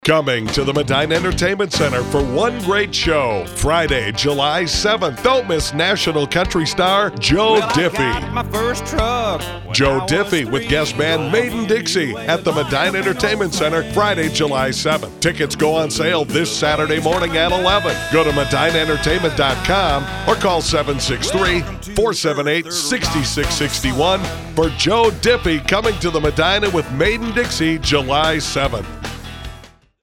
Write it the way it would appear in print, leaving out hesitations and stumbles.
Coming to the Medina Entertainment Center for one great show, Friday, July 7th. Don't miss national country star Joe Diffie. My first truck. Joe Diffie with guest band Maiden Dixie at the Medina Entertainment Center, Friday, July 7th. Tickets go on sale this Saturday morning at 11. Go to MedinaEntertainment.com or call 763-478-6661 for Joe Diffie coming to the Medina with Maiden Dixie July 7th.